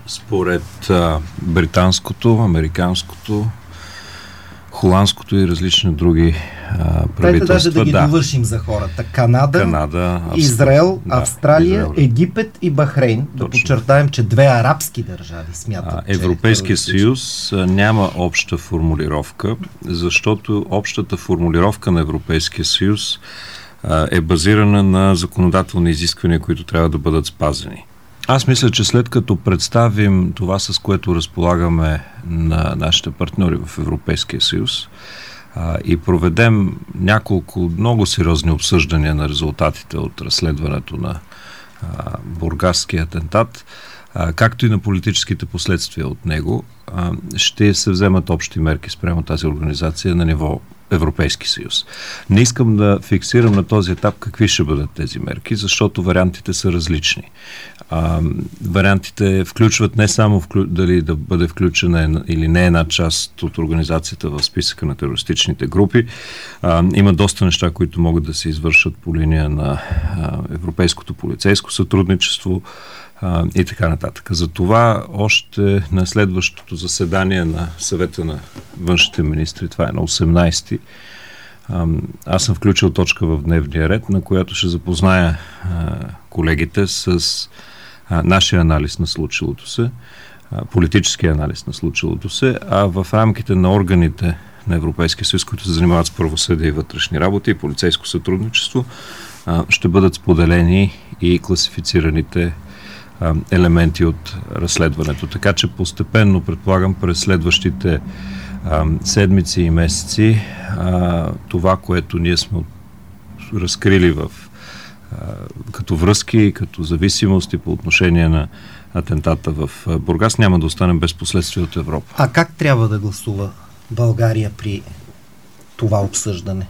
Според британското, американското, холандското и различни други правителства. Дайте даже да ги довършим за хората. Канада, Израел, Австралия, Египет и Бахрейн. Да подчертаем, че две арабски държави смятат, Европейския съюз няма обща формулировка, защото общата формулировка на Европейския съюз е базирана на законодателни изисквания, които трябва да бъдат спазени. Аз мисля, че след като представим това, с което разполагаме на нашите партньори в Европейския съюз и проведем няколко много сериозни обсъждания на резултатите от разследването на бургаския атентат, както и на политическите последствия от него, ще се вземат общи мерки спрямо тази организация на ниво Европейски съюз. Не искам да фиксирам на този етап какви ще бъдат тези мерки, защото вариантите са различни. Вариантите включват не само дали да бъде включена или не една част от организацията в списъка на терористичните групи. Има доста неща, които могат да се извършат по линия на европейското полицейско сътрудничество и така нататък. Затова още на следващото заседание на съвета на външните министри, това е на 18-ти, аз съм включил точка в дневния ред, на която ще запозная колегите с нашия анализ на случилото се, политически анализ на случилото се, а в рамките на органите на Европейския съюз, които се занимават с правосъдие и вътрешни работи и полицейско сътрудничество, ще бъдат споделени и класифицираните елементи от разследването. Така че постепенно, предполагам, през следващите седмици и месеци това, което ние сме разкрили като връзки, като зависимости по отношение на атентата в Бургас, няма да остане без последствия от Европа. А как трябва да гласува България при това обсъждане?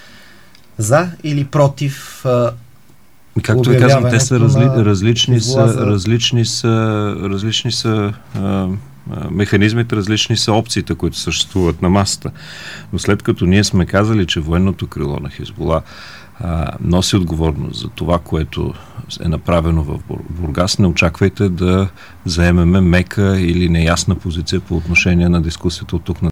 За или против? Както ви казвам, те са различни са механизмите, различни са опциите, които съществуват на масата. Но след като ние сме казали, че военното крило на Хизбула носи отговорност за това, което е направено в Бургас, не очаквайте да заемеме мека или неясна позиция по отношение на дискусията от тук на